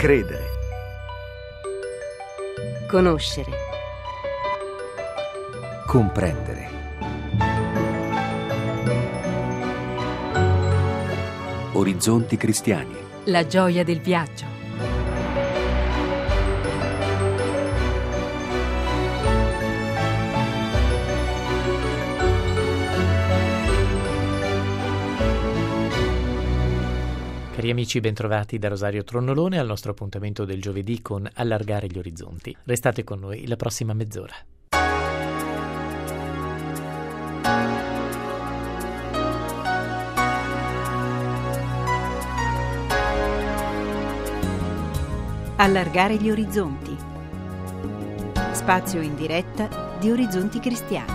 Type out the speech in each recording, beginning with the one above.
Credere. Conoscere. Comprendere. Orizzonti cristiani. La gioia del viaggio. Cari amici, bentrovati da Rosario Tronnolone al nostro appuntamento del giovedì con Allargare gli orizzonti. Restate con noi la prossima mezz'ora. Allargare gli orizzonti. Spazio in diretta di Orizzonti Cristiani.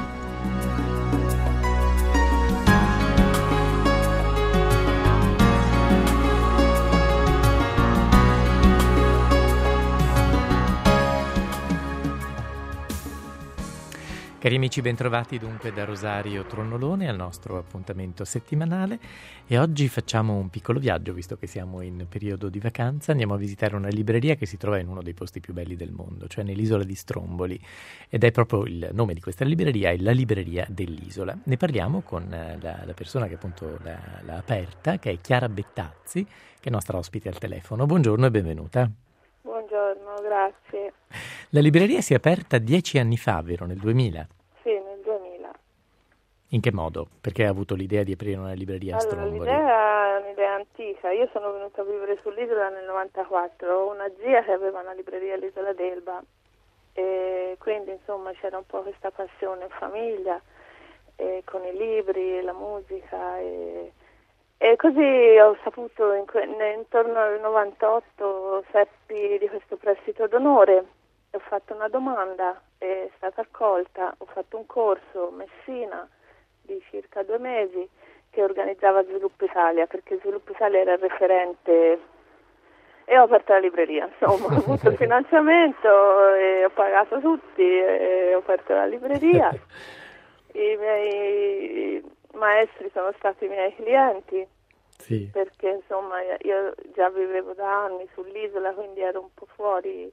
Cari amici, bentrovati dunque da Rosario Tronnolone al nostro appuntamento settimanale e oggi facciamo un piccolo viaggio, visto che siamo in periodo di vacanza. Andiamo a visitare una libreria che si trova in uno dei posti più belli del mondo, cioè nell'isola di Stromboli, ed è proprio il nome di questa libreria, è la Libreria dell'Isola. Ne parliamo con la persona che appunto l'ha aperta, che è Chiara Bettazzi, che è nostra ospite al telefono. Buongiorno e benvenuta. Buongiorno, grazie. La libreria si è aperta 10 anni fa, vero? Nel 2000? Sì, nel 2000. In che modo? Perché ha avuto l'idea di aprire una libreria a Stromboli? L'idea è un'idea antica. Io sono venuta a vivere sull'isola nel 94. Ho una zia che aveva una libreria all'Isola d'Elba e quindi insomma c'era un po' questa passione in famiglia con i libri, la musica e così ho saputo intorno al 98 seppi di questo prestito d'onore. Ho fatto una domanda, è stata accolta, ho fatto un corso a Messina di circa 2 mesi che organizzava Sviluppo Italia, perché Sviluppo Italia era il referente e ho aperto la libreria, insomma, ho avuto il finanziamento e ho pagato tutti e ho aperto la libreria. I miei maestri sono stati i miei clienti, sì, perché insomma io già vivevo da anni sull'isola, quindi ero un po' fuori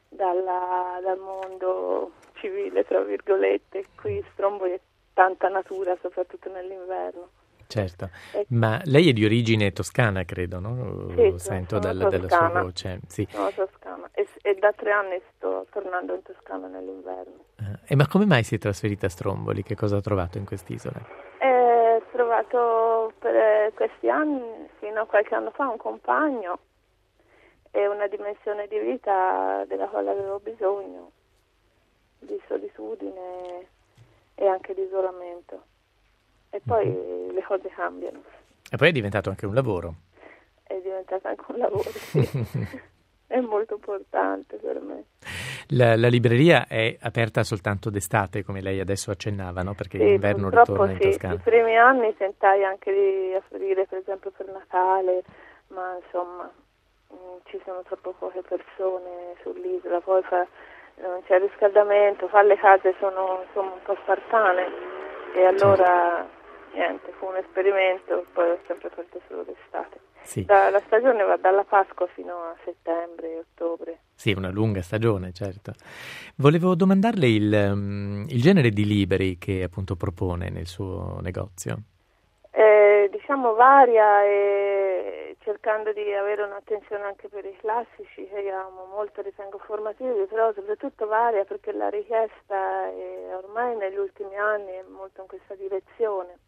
dal mondo civile, tra virgolette. Qui Stromboli è tanta natura, soprattutto nell'inverno. Certo, ma lei è di origine toscana, credo, no? Sì, sento sono dalla sua voce. Sì. Sono toscana e da 3 anni sto tornando in Toscana nell'inverno. Ma come mai si è trasferita a Stromboli? Che cosa ha trovato in quest'isola? Ho trovato per questi anni, fino a qualche anno fa, un compagno e una dimensione di vita della quale avevo bisogno, di solitudine e anche di isolamento. E poi le cose cambiano. E poi è diventato anche un lavoro. È diventato anche un lavoro, sì. È molto importante per me. La libreria è aperta soltanto d'estate, come lei adesso accennava, no? Perché sì, l'inverno ritorna in sì. Toscana. I primi anni tentai anche di aprire, per esempio, per Natale, ma insomma ci sono troppo poche persone sull'isola, poi non c'è riscaldamento, le case sono insomma un po' spartane e allora niente, fu un esperimento, poi ho sempre aperto solo d'estate. Sì. La stagione va dalla Pasqua fino a settembre, ottobre. Sì, una lunga stagione, certo. Volevo domandarle il genere di libri che appunto propone nel suo negozio. Diciamo varia e cercando di avere un'attenzione anche per i classici che io amo molto, ritengo formativi, però soprattutto varia perché la richiesta ormai negli ultimi anni è molto in questa direzione,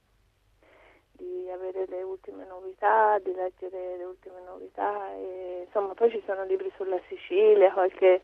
di avere le ultime novità, di leggere le ultime novità e insomma poi ci sono libri sulla Sicilia, qualche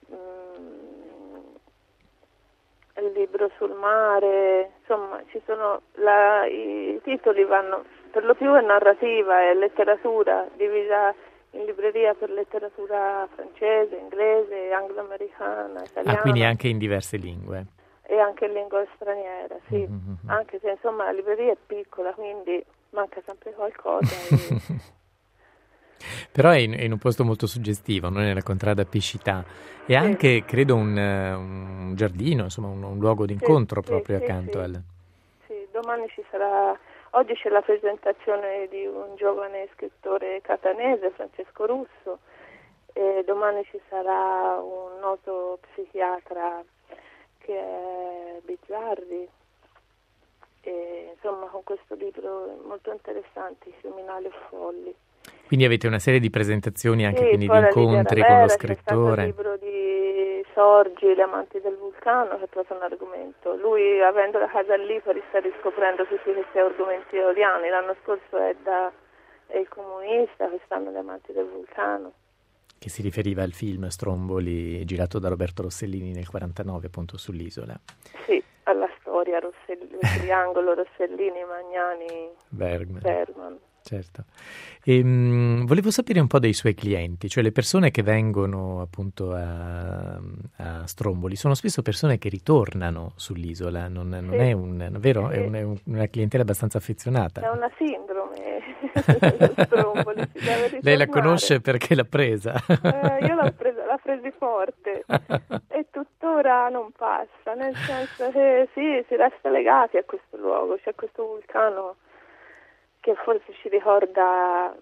libro sul mare, insomma ci sono i titoli vanno per lo più è narrativa, è letteratura divisa in libreria per letteratura francese, inglese, anglo-americana, italiana. Quindi anche in diverse lingue. E anche in lingua straniera, sì. Mm-hmm. Anche se insomma la libreria è piccola, quindi manca sempre qualcosa. Però è in un posto molto suggestivo, non è nella contrada Pescità. E anche, credo, un giardino, insomma, un luogo d'incontro proprio accanto al... Sì, domani ci sarà... Oggi c'è la presentazione di un giovane scrittore catanese, Francesco Russo, e domani ci sarà un noto psichiatra che è Bizzarri, e insomma con questo libro molto interessante, I criminali folli. Quindi avete una serie di presentazioni anche Sì, quindi di poi la incontri Lidia con lo Ravera, c'è stato il scrittore. libro di Sorgi, Gli amanti del vulcano, che è proprio un argomento. Lui, avendo la casa a Lipari, sta riscoprendo tutti questi argomenti eoliani. L'anno scorso è il comunista, quest'anno Gli amanti del vulcano. Che si riferiva al film Stromboli girato da Roberto Rossellini nel 49 appunto sull'isola. Sì, alla storia, il triangolo Rossellini, Magnani, Bergman. Certo. Volevo sapere un po' dei suoi clienti, cioè le persone che vengono appunto a Stromboli sono spesso persone che ritornano sull'isola, non è vero? È una clientela abbastanza affezionata. È una sindrome Stromboli, si deve ritornare. Lei la conosce perché l'ha presa? Io l'ho presi forte e tuttora non passa, nel senso che sì, si resta legati a questo luogo, c'è questo vulcano che forse ci ricorda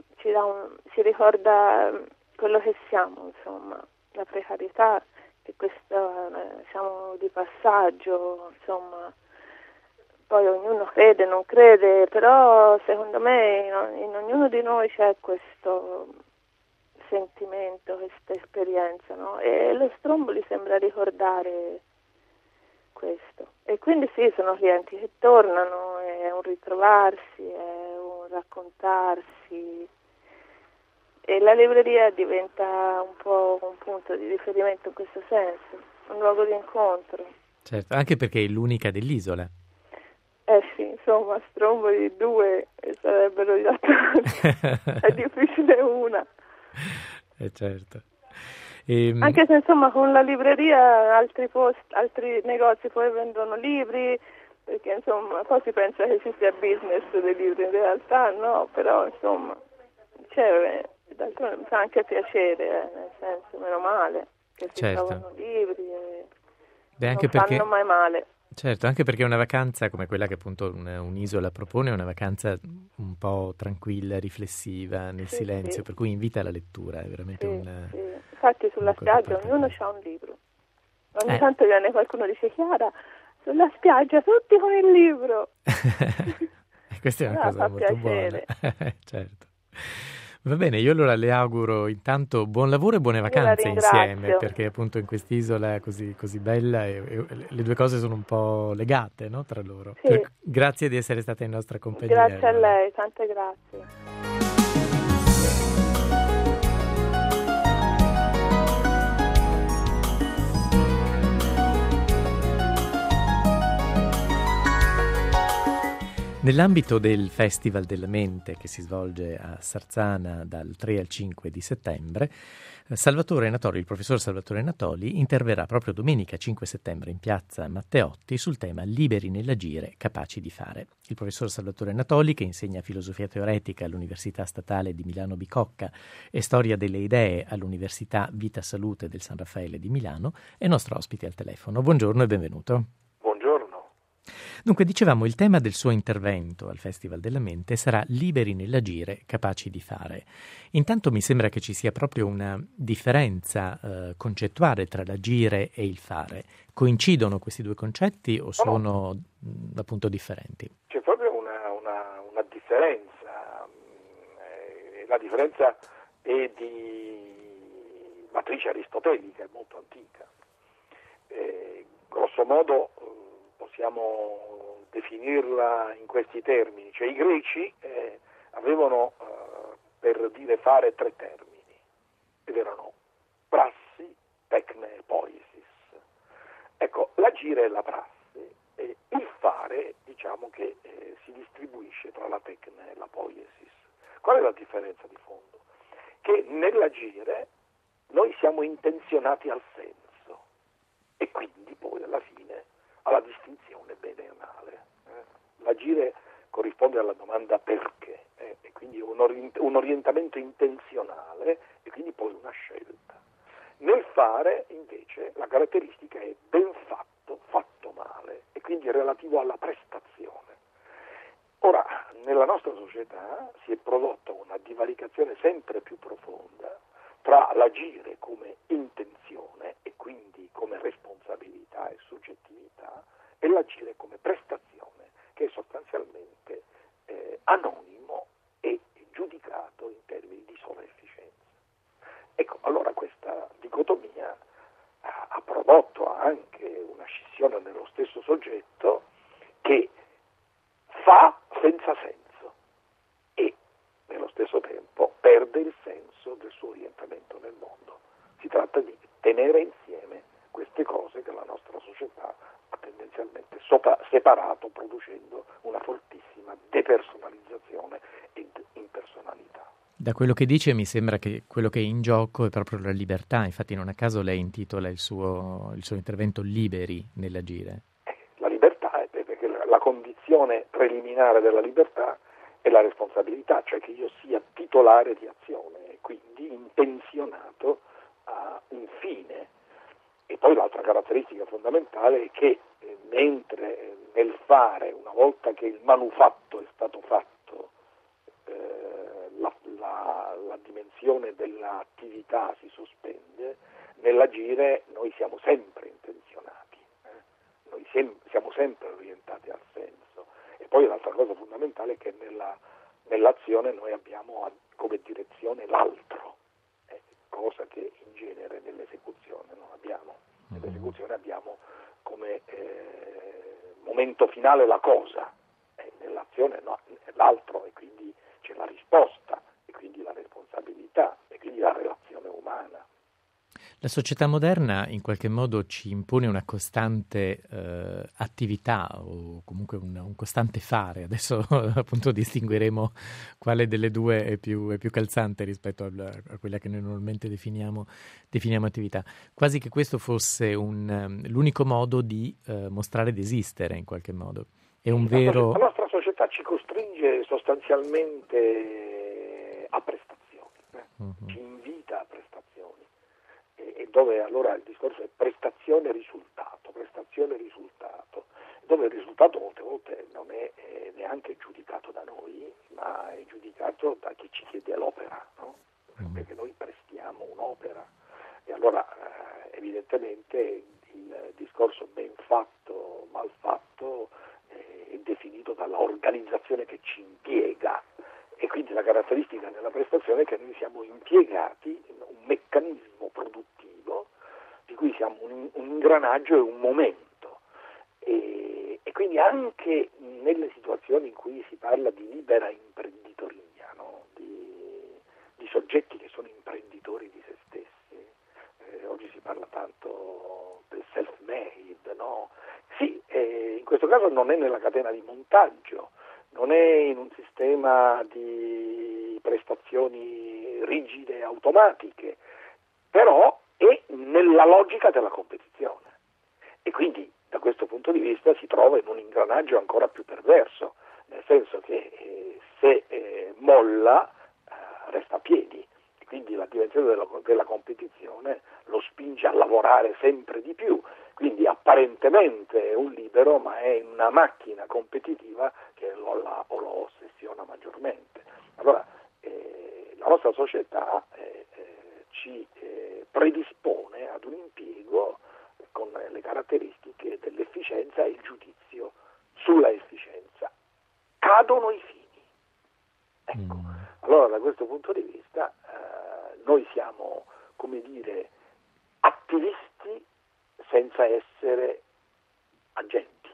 quello che siamo, insomma, la precarietà, che siamo di passaggio, insomma, poi ognuno crede, non crede, però secondo me in ognuno di noi c'è questo sentimento, questa esperienza, no? E lo Stromboli sembra ricordare questo. E quindi sì, sono clienti che tornano, è un ritrovarsi, è un raccontarsi, e la libreria diventa un po' un punto di riferimento in questo senso, un luogo di incontro. Certo, anche perché è l'unica dell'isola. Sì, insomma, Stromboli 2 sarebbero già tanti, è difficile una. Certo. Anche se insomma con la libreria altri negozi poi vendono libri, perché insomma poi si pensa che ci sia business dei libri, in realtà no, però insomma d'altronde mi fa anche piacere, nel senso, meno male che si trovano libri e non fanno mai male. Certo, anche perché una vacanza come quella che appunto un'isola propone è una vacanza un po' tranquilla, riflessiva, nel silenzio, per cui invita alla lettura, è veramente sì. Infatti sulla spiaggia ognuno ha un libro. Ogni tanto viene qualcuno e dice: Chiara, sulla spiaggia tutti con il libro. Questa è una cosa molto buona. Certo. Va bene, io allora le auguro intanto buon lavoro e buone vacanze insieme, perché appunto in quest'isola così bella e le due cose sono un po' legate, no, tra loro. Sì. Grazie di essere stata in nostra compagnia. Grazie a lei, tante grazie. Nell'ambito del Festival della Mente che si svolge a Sarzana dal 3 al 5 di settembre, il professor Salvatore Natoli interverrà proprio domenica 5 settembre in piazza Matteotti sul tema Liberi nell'agire, capaci di fare. Il professor Salvatore Natoli, che insegna filosofia teoretica all'Università Statale di Milano Bicocca e storia delle idee all'Università Vita Salute del San Raffaele di Milano, è nostro ospite al telefono. Buongiorno e benvenuto. Dunque, dicevamo, il tema del suo intervento al Festival della Mente sarà Liberi nell'agire, capaci di fare. Intanto mi sembra che ci sia proprio una differenza concettuale tra l'agire e il fare. Coincidono questi due concetti o sono appunto differenti? C'è proprio una differenza. La differenza è di matrice aristotelica, è molto antica. Grosso modo possiamo definirla in questi termini, cioè i greci avevano per dire fare tre termini, ed erano prassi, tecne e poiesis. Ecco, l'agire è la prassi e il fare, diciamo che si distribuisce tra la tecne e la poiesis. Qual è la differenza di fondo? Che nell'agire noi siamo intenzionati al senso e quindi poi alla fine alla distinzione bene e male. L'agire corrisponde alla domanda perché, e quindi un orientamento intenzionale e quindi poi una scelta. Nel fare invece la caratteristica è ben fatto, fatto male, e quindi è relativo alla prestazione. Ora, nella nostra società si è prodotta una divaricazione sempre più profonda tra l'agire come intenzione e quindi come responsabilità e soggettività e l'agire come prestazione, che è sostanzialmente anonimo e giudicato in termini di sola efficienza. Ecco, allora questa dicotomia ha prodotto anche una scissione nello stesso soggetto che fa senza senso e nello stesso tempo perde il senso del suo orientamento nel mondo. Si tratta di tenere insieme queste cose che la nostra società ha tendenzialmente separato, producendo una fortissima depersonalizzazione ed impersonalità. Da quello che dice mi sembra che quello che è in gioco è proprio la libertà, infatti non a caso lei intitola il suo intervento Liberi nell'agire. La libertà è perché la condizione preliminare della libertà è la responsabilità, cioè che io sia titolare di azione e quindi intenzionato a un fine. E poi l'altra caratteristica fondamentale è che mentre nel fare, una volta che il manufatto è stato fatto, la dimensione dell'attività si sospende, nell'agire noi siamo sempre intenzionati, noi siamo sempre orientati al senso. E poi l'altra cosa fondamentale è che nell'azione noi abbiamo come direzione l'altro, cosa che in genere nell'esecuzione non abbiamo. Nell'esecuzione abbiamo come momento finale la cosa, nell'azione no, è l'altro, e quindi c'è la risposta, e quindi la responsabilità, e quindi la relazione umana. La società moderna in qualche modo ci impone una costante attività o comunque un costante fare. Adesso appunto distingueremo quale delle due è più calzante rispetto a quella che noi normalmente definiamo attività. Quasi che questo fosse l'unico modo di mostrare di esistere in qualche modo. È un vero... La nostra società ci costringe sostanzialmente a prestazioni, ci invita a prestazioni. E dove allora il discorso è prestazione-risultato, dove il risultato molte volte non è neanche giudicato da noi, ma è giudicato da chi ci chiede l'opera, no? Perché noi prestiamo un'opera. E allora evidentemente il discorso ben fatto, mal fatto è definito dalla organizzazione che ci impiega. E quindi la caratteristica della prestazione è che noi siamo impiegati in un meccanismo produttivo di cui siamo un ingranaggio e un momento. E quindi anche nelle situazioni in cui si parla di libera imprenditoria, no? di soggetti che sono imprenditori di se stessi, oggi si parla tanto del self-made, no? Sì, in questo caso non è nella catena di montaggio, non è in un sistema di prestazioni rigide e automatiche, però è nella logica della competizione. E quindi da questo punto di vista si trova in un ingranaggio ancora più perverso, nel senso che se molla resta a piedi. E quindi la dimensione della competizione lo spinge a lavorare sempre di più. Quindi apparentemente è un libero, ma è una macchina competitiva che lo ossessiona maggiormente. Allora la nostra società ci predispone ad un impiego con le caratteristiche dell'efficienza e il giudizio sulla efficienza. Cadono i fini. Ecco. Allora da questo punto di vista noi siamo, come dire, attivisti senza essere agenti.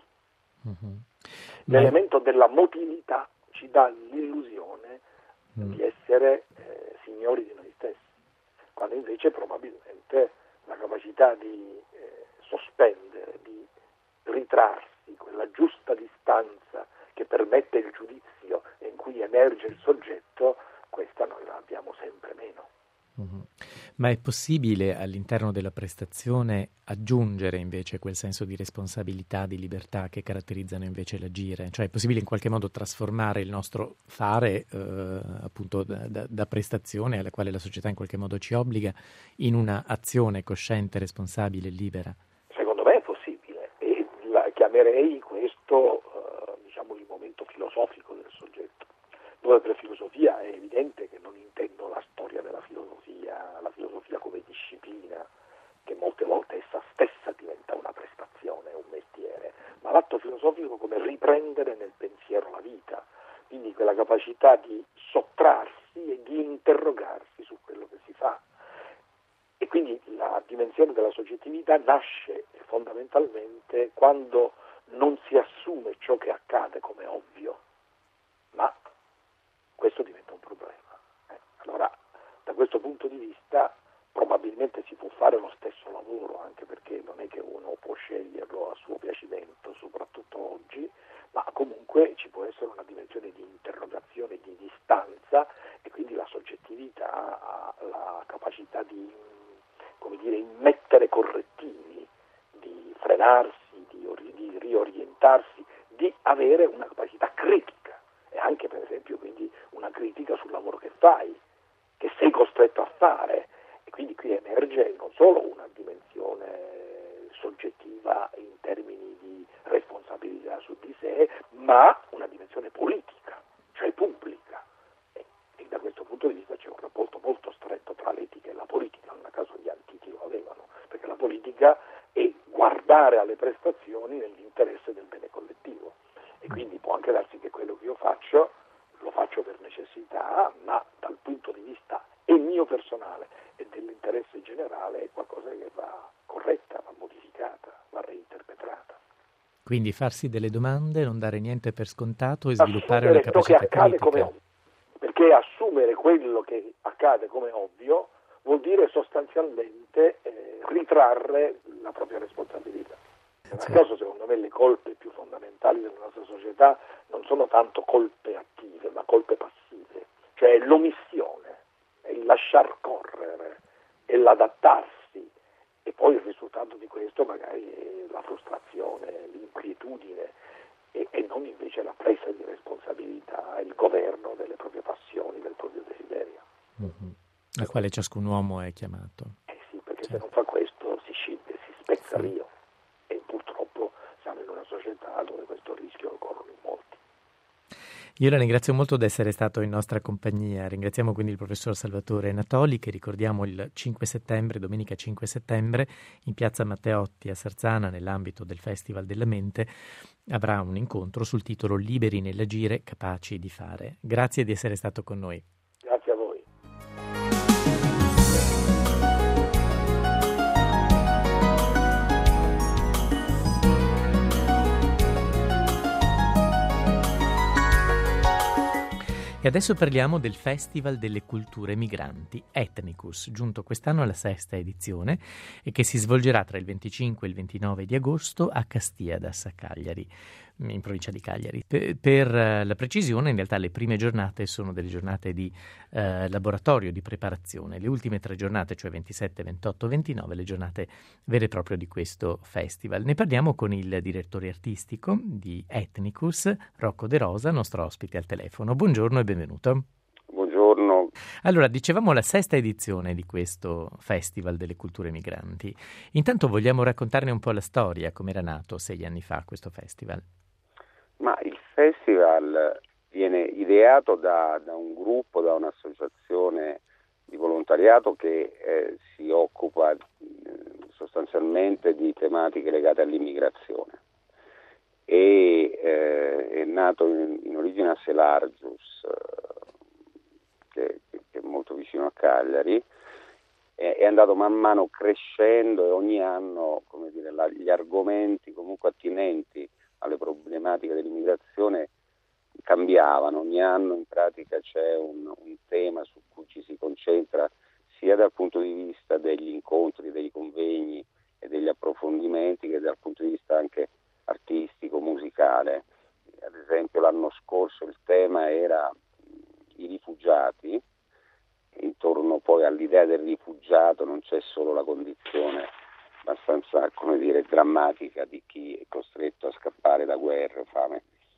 L'elemento della motilità ci dà l'illusione di essere signori di noi stessi, quando invece probabilmente la capacità di sospendere, di ritrarsi, quella giusta distanza che permette il giudizio e in cui emerge il soggetto, questa noi la abbiamo sempre meno. Ma è possibile all'interno della prestazione aggiungere invece quel senso di responsabilità, di libertà che caratterizzano invece l'agire? Cioè è possibile in qualche modo trasformare il nostro fare appunto da prestazione alla quale la società in qualche modo ci obbliga in una azione cosciente, responsabile, libera? Secondo me è possibile e chiamerei questo il momento filosofico del soggetto, dove per filosofia è evidente che non intendo la storia della filosofia, la filosofia filosofico come riprendere nel pensiero la vita, quindi quella capacità di sottrarsi e di interrogarsi su quello che si fa. E quindi la dimensione della soggettività nasce fondamentalmente quando non si assume ciò che accade come ovvio, ma questo diventa un problema. Allora, da questo punto di vista, probabilmente si può fare lo stesso lavoro, anche perché non è che uno può sceglierlo a suo piacimento, soprattutto oggi, ma comunque ci può essere una dimensione di interrogazione, di distanza, e quindi la soggettività ha la capacità di, come dire, immettere correttivi, di frenarsi, di riorientarsi, di avere una capacità critica, e anche per esempio quindi una critica sul lavoro che fai, che sei costretto a fare. E quindi qui emerge non solo una dimensione soggettiva in termini di responsabilità su di sé, ma una dimensione politica, cioè pubblica. E da questo punto di vista c'è un rapporto molto stretto tra l'etica e la politica, non a caso gli antichi lo avevano, perché la politica è guardare alle prestazioni nell'interesse del bene collettivo. E quindi può anche darsi che quello che io faccio lo faccio per necessità, ma dal punto di vista mio personale e dell'interesse generale è qualcosa che va corretta, va modificata, va reinterpretata. Quindi farsi delle domande, non dare niente per scontato e sviluppare una Assumere capacità ciò che accade critica. come ovvio, perché assumere quello che accade come ovvio vuol dire sostanzialmente ritrarre la propria responsabilità. In questo caso, secondo me, le colpe più fondamentali della nostra società non sono tanto colpe attive, ma colpe passive, cioè l'omissione, è il lasciar correre, è l'adattarsi, e poi il risultato di questo magari è la frustrazione, l'inquietudine, e non invece la presa di responsabilità, il governo delle proprie passioni, del proprio desiderio. Al quale ciascun uomo è chiamato. Sì, perché se non fa questo si scinde, si spezza via, e purtroppo siamo in una società dove questo rischio lo corrono in molti. Io la ringrazio molto di essere stato in nostra compagnia. Ringraziamo quindi il professor Salvatore Natoli, che ricordiamo il 5 settembre, domenica 5 settembre, in piazza Matteotti a Sarzana, nell'ambito del Festival della Mente, avrà un incontro sul titolo Liberi nell'agire, capaci di fare. Grazie di essere stato con noi. Grazie a voi. E adesso parliamo del Festival delle Culture Migranti, Ethnicus, giunto quest'anno alla 6ª edizione e che si svolgerà tra il 25 e il 29 di agosto a Castiadas, a Cagliari, in provincia di Cagliari. Per la precisione, in realtà le prime giornate sono delle giornate di laboratorio, di preparazione. Le ultime 3 giornate, cioè 27, 28, 29, le giornate vere e proprie di questo festival. Ne parliamo con il direttore artistico di Ethnicus, Rocco De Rosa, nostro ospite al telefono. Buongiorno e benvenuto. Buongiorno. Allora, dicevamo la 6ª edizione di questo Festival delle Culture Migranti. Intanto vogliamo raccontarne un po' la storia, come era nato 6 anni fa questo festival. Ma il festival viene ideato da un gruppo, da un'associazione di volontariato che si occupa sostanzialmente di tematiche legate all'immigrazione. E è nato in origine a Selargius, che è molto vicino a Cagliari, è andato man mano crescendo, e ogni anno, come dire, gli argomenti comunque attinenti alle problematiche dell'immigrazione cambiavano. Ogni anno in pratica c'è un tema su cui ci si concentra, sia dal punto di vista degli incontri, dei convegni e degli approfondimenti, che dal punto di vista anche artistico, musicale. Ad esempio l'anno scorso il tema era i rifugiati. Intorno poi all'idea del rifugiato non c'è solo la condizione abbastanza, come dire, drammatica di chi è costretto a scappare da guerre, fame,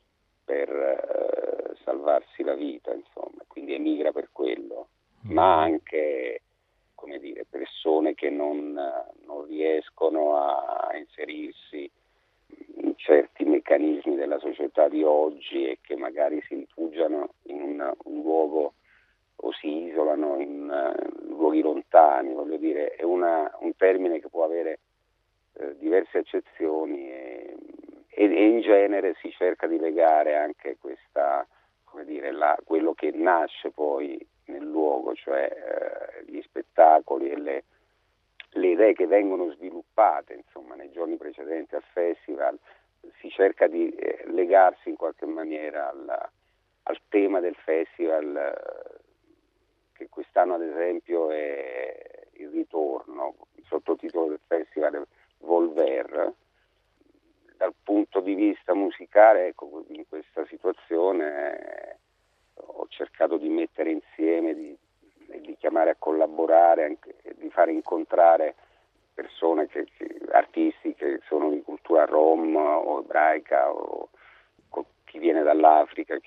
per salvarsi la vita, insomma, quindi emigra per quello, ma anche, come dire, persone che non riescono a inserirsi in certi meccanismi della società di oggi e che magari si rifugiano in un luogo o si isolano in luoghi lontani. Voglio dire, è un termine che può avere diverse accezioni, e in genere si cerca di legare anche questa, come dire, quello che nasce poi nel luogo, cioè gli spettacoli e le idee che vengono sviluppate, insomma, nei giorni precedenti al festival. Si cerca di legarsi in qualche maniera al tema del festival, che quest'anno ad esempio è il ritorno. Il sottotitolo del festival è Volver. Dal punto di vista musicale, ecco, in questa situazione ho cercato di mettere insieme, di chiamare a collaborare, anche, di fare incontrare persone, artisti che sono di cultura rom o ebraica, o chi viene dall'Africa,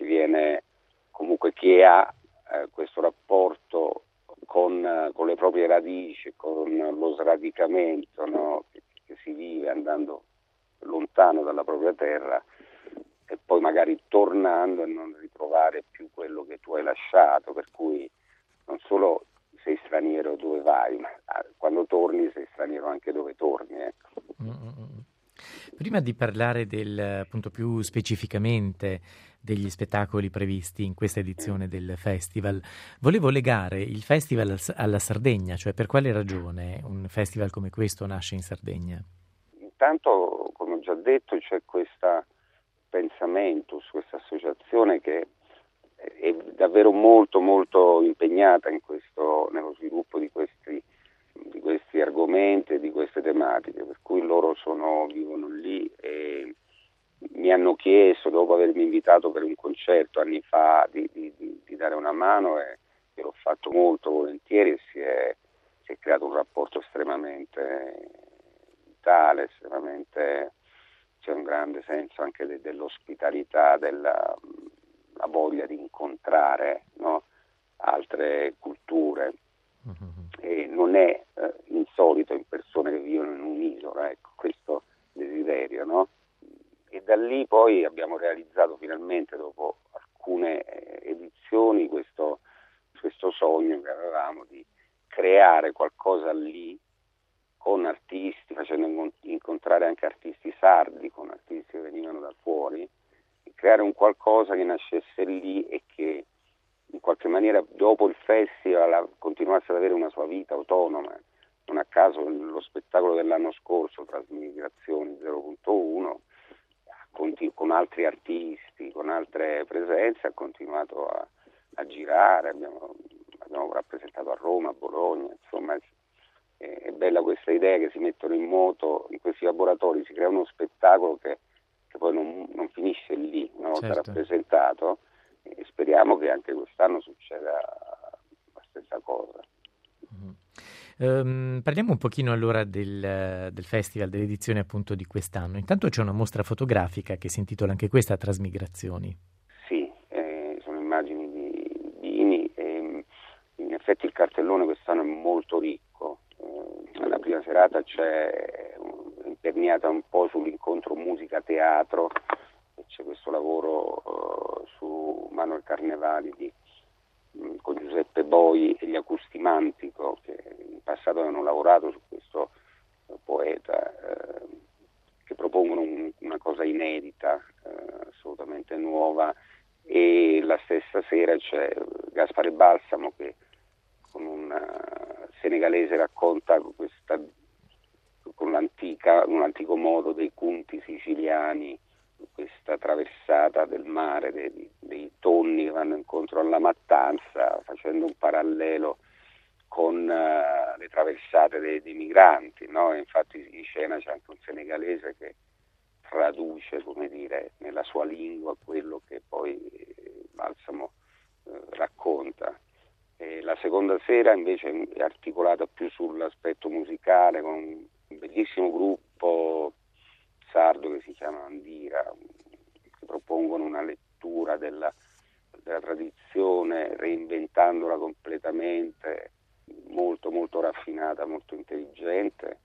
chi ha questo rapporto con le proprie radici, con lo sradicamento, no? che si vive andando lontano dalla propria terra e poi magari tornando e non ritrovare più quello che tu hai lasciato, per cui non solo sei straniero dove vai, ma quando torni sei straniero anche dove torni. Ecco. Prima di parlare appunto più specificamente degli spettacoli previsti in questa edizione del festival, volevo legare il festival alla Sardegna, cioè per quale ragione un festival come questo nasce in Sardegna? Intanto, come ho già detto, c'è questo pensamento, questa associazione che è davvero molto molto impegnata nello sviluppo di questi argomenti e di queste tematiche, per cui loro vivono lì e mi hanno chiesto, dopo avermi invitato per un concerto anni fa, di dare una mano, e l'ho fatto molto volentieri, e si è creato un rapporto estremamente vitale, estremamente, c'è un grande senso anche dell'ospitalità, la voglia di incontrare, no? Altre culture. E non è insolito in persone che vivono in un'isola, ecco, questo desiderio, no? E da lì poi abbiamo realizzato finalmente, dopo alcune edizioni, questo sogno che avevamo di creare qualcosa lì con artisti, facendo incontrare anche artisti sardi, con artisti che venivano da fuori, e creare un qualcosa che nascesse lì e che in qualche maniera dopo il festival continuasse ad avere una sua vita autonoma. Non a caso lo spettacolo dell'anno scorso, Trasmigrazioni 0.1, con altri artisti, con altre presenze, ha continuato a girare, abbiamo rappresentato a Roma, a Bologna, insomma è bella questa idea che si mettono in moto in questi laboratori, si crea uno spettacolo che poi non finisce lì, una volta rappresentato, e speriamo che anche quest'anno succeda la stessa cosa. Parliamo un pochino allora del festival, dell'edizione appunto di quest'anno. Intanto c'è una mostra fotografica che si intitola anche questa Trasmigrazioni. Sì, sono immagini di Dini e in effetti il cartellone quest'anno è molto ricco. La prima serata c'è imperniata un po' sull'incontro musica-teatro, e c'è questo lavoro su Manuel Carnevali con Giuseppe Boi e gli Acustimantico, che in passato hanno lavorato su questo poeta, che propongono una cosa inedita, assolutamente nuova. E la stessa sera c'è Gaspare Balsamo che con un senegalese racconta con un antico modo dei conti siciliani, questa traversata del mare, dei tonni che vanno incontro alla mattanza, facendo un parallelo con le traversate dei migranti, no? Infatti in scena c'è anche un senegalese che traduce, come dire, nella sua lingua quello che poi Balsamo racconta. E la seconda sera invece è articolata più sull'aspetto musicale, con un bellissimo gruppo sardo che si chiama Andira, che propongono una lettura della tradizione, reinventandola completamente, molto molto raffinata, molto intelligente.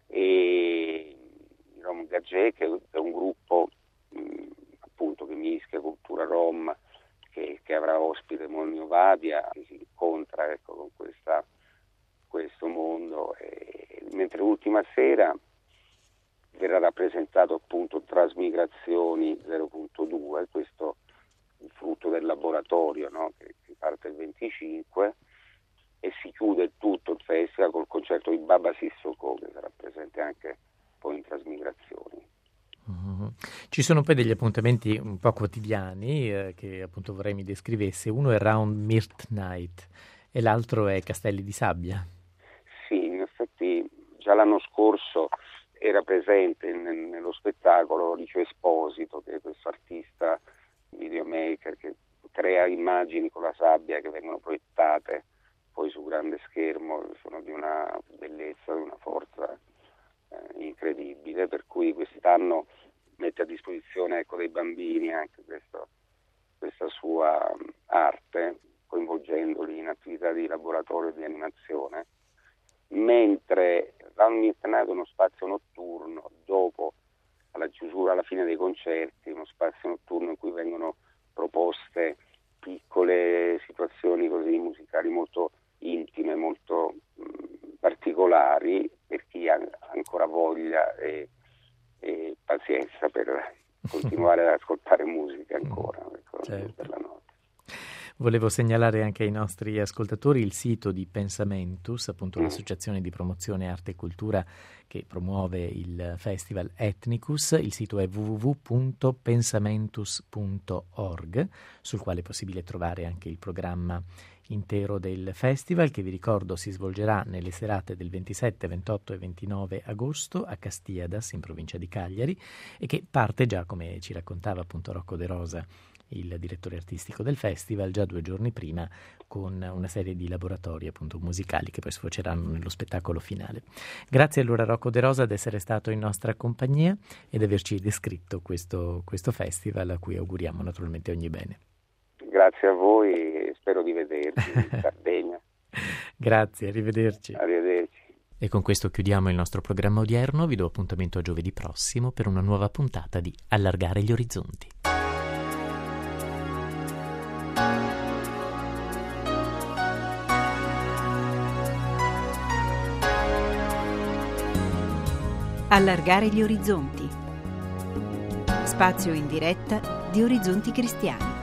E Rom Gagé, che è un gruppo appunto che mischia cultura rom, che avrà ospite Monio Vadia, che si incontra, ecco, con questo mondo. Mentre l'ultima sera verrà rappresentato appunto Trasmigrazioni 0.2, questo è il frutto del laboratorio, no? che parte il 25, e si chiude tutto il festival col concerto di Baba Sissoko, che sarà presente anche poi in Trasmigrazioni. Ci sono poi degli appuntamenti un po' quotidiani che appunto vorrei mi descrivesse. Uno è Round Midnight e l'altro è Castelli di Sabbia. Sì, in effetti già l'anno scorso era presente nello spettacolo Licio Esposito, che è questo artista videomaker che crea immagini con la sabbia che vengono proiettate poi su grande schermo, sono di una bellezza, di una forza incredibile, per cui quest'anno mette a disposizione, ecco, dei bambini anche questa sua arte, coinvolgendoli in attività di laboratorio di animazione, mentre Round Midnight è uno spazio notturno dopo, alla chiusura, alla fine dei concerti, uno spazio notturno in cui vengono proposte piccole situazioni così musicali molto intime, molto particolari, per chi ha ancora voglia e pazienza per continuare ad ascoltare musica ancora, certo. Per la notte. Volevo segnalare anche ai nostri ascoltatori il sito di Pensamentus, appunto l'associazione di promozione arte e cultura che promuove il festival Ethnicus. Il sito è www.pensamentus.org, sul quale è possibile trovare anche il programma intero del festival, che vi ricordo si svolgerà nelle serate del 27, 28 e 29 agosto a Castiadas, in provincia di Cagliari, e che parte già, come ci raccontava appunto Rocco De Rosa, il direttore artistico del festival, già 2 giorni prima, con una serie di laboratori appunto musicali che poi sfoceranno nello spettacolo finale. Grazie allora Rocco De Rosa ad essere stato in nostra compagnia ed averci descritto questo festival, a cui auguriamo naturalmente ogni bene. Grazie a voi e spero di vederci in Sardegna. Grazie, arrivederci. Arrivederci. E con questo chiudiamo il nostro programma odierno. Vi do appuntamento a giovedì prossimo per una nuova puntata di Allargare gli orizzonti. Allargare gli orizzonti. Spazio in diretta di Orizzonti Cristiani.